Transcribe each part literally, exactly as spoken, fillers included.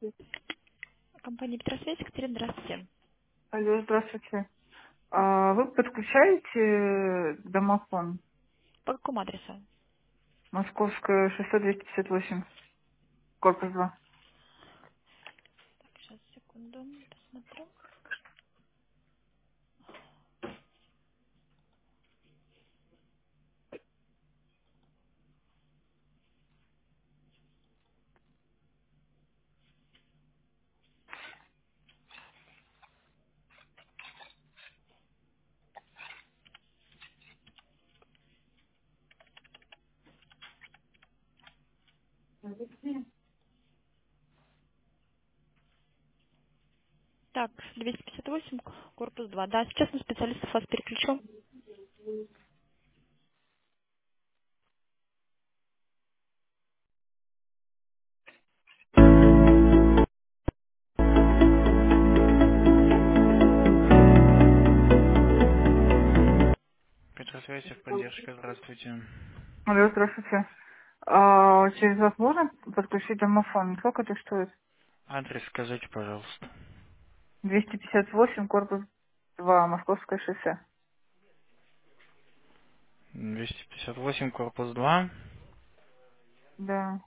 Компания Петросвязь, Екатерина, здравствуйте. Алло, здравствуйте. А вы подключаете домофон? По какому адресу? Московское шоссе двести пятьдесят восемь, корпус два. Так, сейчас, секунду, посмотрю. Так, двести пятьдесят восемь, корпус два. Да, сейчас мы специалистов вас переключу. Петросвязь, поддержка, здравствуйте. Алло, здравствуйте. А через вас можно подключить домофон? Сколько это стоит? Адрес скажите, пожалуйста. двести пятьдесят восемь, корпус два, Московское шоссе. двести пятьдесят восемь, корпус два. Да.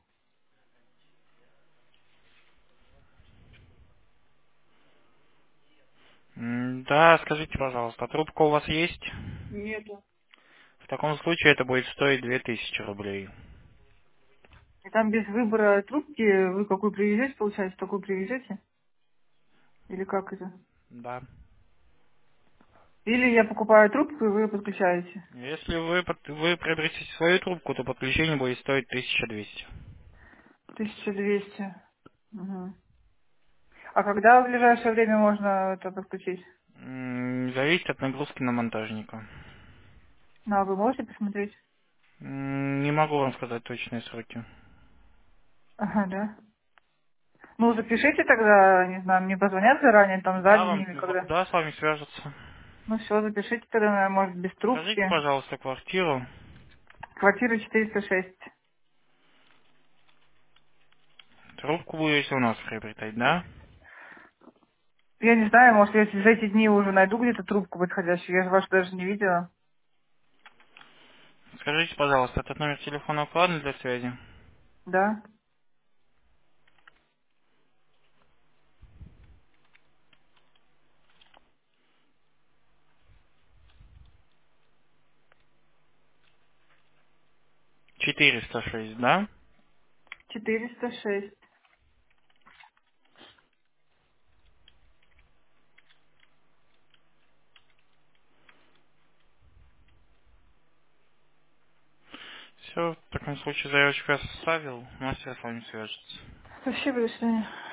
М, Да, скажите, пожалуйста, а трубка у вас есть? Нету. В таком случае это будет стоить две тысячи рублей. И там без выбора трубки вы какую привезете, получается, такую привезете? Или как это? Да. Или я покупаю трубку, и вы ее подключаете? Если вы, под- вы приобретете свою трубку, то подключение будет стоить тысяча двести. тысяча двести. Угу. А когда в ближайшее время можно это подключить? М, Зависит от нагрузки на монтажника. Ну, а вы можете посмотреть? М, Не могу вам сказать точные сроки. Ага, да. Ну, запишите тогда, не знаю, мне позвонят заранее, там, за Да, день вам, или когда. да, с вами свяжутся. Ну, все, запишите тогда, наверное, может, без Скажите, трубки. пожалуйста, квартиру. Квартира четыреста шесть. Трубку будете у нас приобретать, да? Я не знаю, может, я за эти дни уже найду где-то трубку подходящую. Я же вашу даже не видела. Скажите, пожалуйста, этот номер телефона актуальный для связи? Да. четыреста шесть, да? четыреста шесть. Все, в таком случае заявочку я составил, мастер с вами свяжется. Спасибо, до свидания.